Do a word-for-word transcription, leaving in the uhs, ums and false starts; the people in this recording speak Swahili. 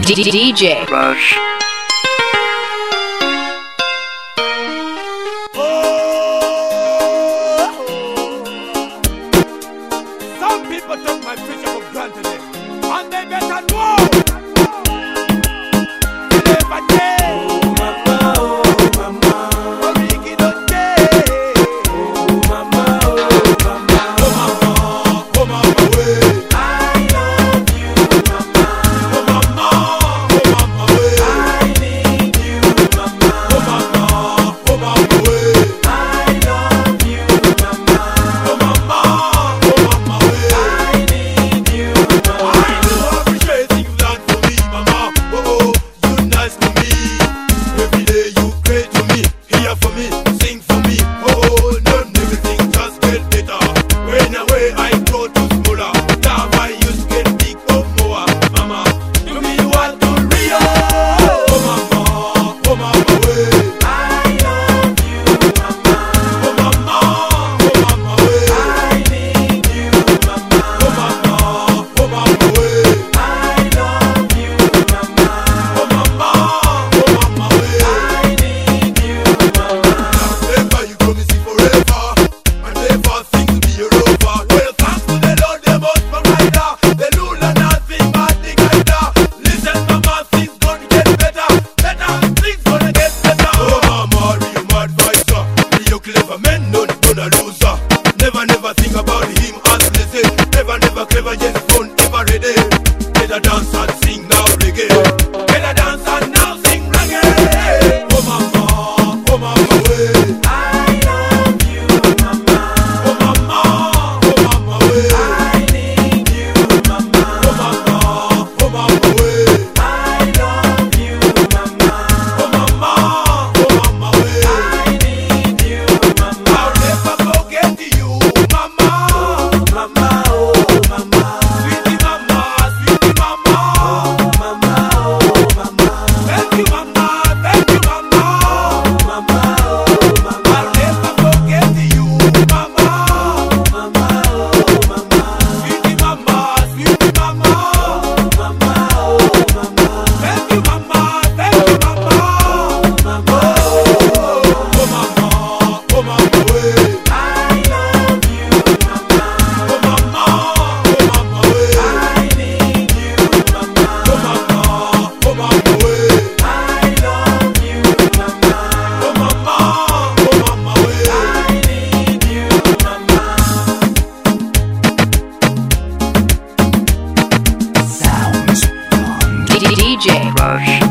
D J Rush. Some people took my future for granted, and they better know. Never day. Oh mama, oh mama, oh Ricky don't day. Oh mama, oh mama, oh mama, oh mama way. I love you, mama. Oh mama, oh mama way. I need you, mama. Oh mama, oh mama way. I love you, mama. Oh mama, oh mama way. I need you, mama. I do appreciate you done for me, mama. Oh oh, you nice to me. Every day you great to me, here for me, sing for me. Oh, none everything just get better. When away I grow to smaller, now I used get big oh more. Mama, do me what to Rio. Oh mama, oh mama way. I love you, mama. Oh mama, oh mama way. I need you, mama. Oh mama, oh mama way. I love you, mama. Oh mama, oh mama way. I need you, mama. Never you promise me forever, and never think to be your rover. Well, thanks to the Lord, the most provider, the rule and nothing but the guider. Listen, mama, things gonna get better, better, things gonna get better. Oh mama, real mad advisor, real clever men, none gonna loser. Never, never think about him as lazy. Never, never clever, yes, phone ever ready. Better dance and sing now reggae. Better dance and now sing reggae. Oh mama, oh mama way. I love you, mama. Oh mama, oh mama way. I need you, mama. Oh mama, oh mama way. I love you, mama. Oh mama, oh mama way. I need you, mama. I'll never forget you, mama. Oh mama, oh mama. Sweetie mama, sweetie mama. Oh mama, oh mama. Thank you, mama. Thank you, mama. Oh mama, oh mama. I'll never forget you, mama. Oh mama, oh mama. Sweetie mama, sweetie mama. Oh mama, oh mama. Thank you, mama. Thank you, mama. Oh mama, oh mama, oh mama way. I love you, mama. Oh mama, oh mama way. I need you, mama. Oh mama, oh mama way. I love you, mama. Oh mama, oh mama way. I need you, mama. D J Rush.